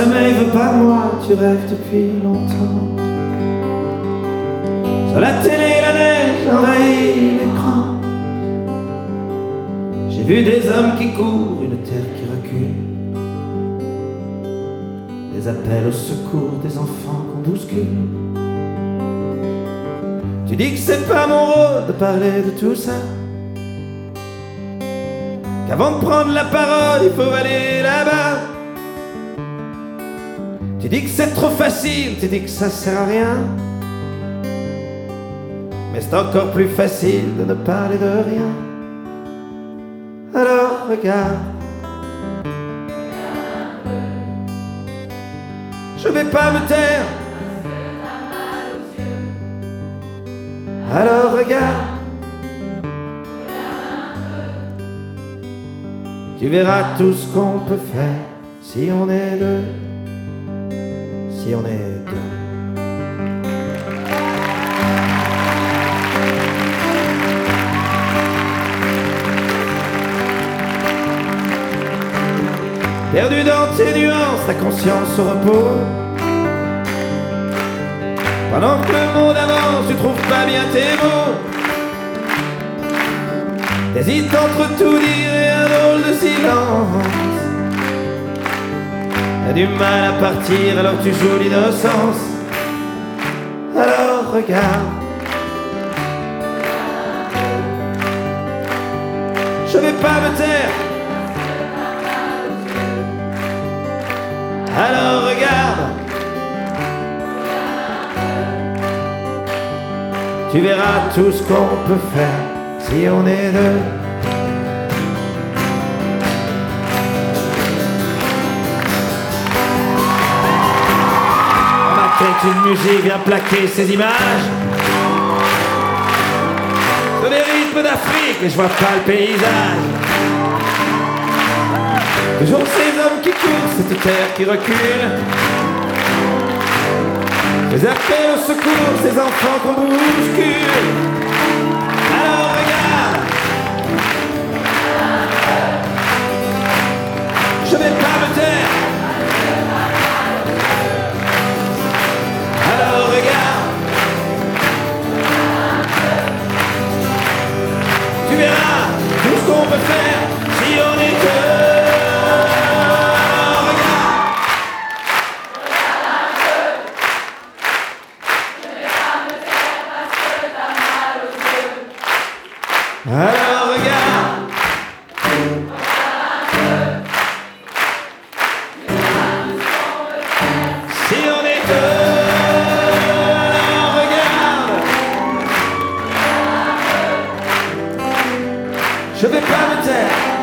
sommeil veut pas de moi, tu rêves depuis longtemps. Sur la télé, la neige envahit l'écran. J'ai vu des hommes qui courent, une terre qui recule, des appels au secours, des enfants qu'on bouscule. Tu dis que c'est pas mon rôle de parler de tout ça, qu'avant de prendre la parole, il faut aller là-bas. Tu dis que c'est trop facile, tu dis que ça sert à rien, mais c'est encore plus facile de ne parler de rien. Alors regarde, je vais pas me taire. Alors regarde, tu verras tout ce qu'on peut faire si on est deux, si on est deux. Perdu dans tes nuances, ta conscience au repos. Pendant que le monde avance, tu trouves pas bien tes mots. T'hésites entre tout dire et un drôle de silence. T'as du mal à partir, alors tu joues l'innocence. Alors regarde, je vais pas me taire. Alors regarde, tu verras tout ce qu'on peut faire si on est deux. Dans ma tête une musique vient plaquer ces images sur des rythmes d'Afrique, mais je vois pas le paysage. Toujours ces hommes qui courent, cette terre qui recule, les appels au secours, ces enfants qu'on bouscule. Alors regarde, je vais pas me taire. Alors regarde, tu verras tout ce qu'on peut faire si on est deux. Alors regarde, si on est deux. Alors regarde, je vais pas me taire.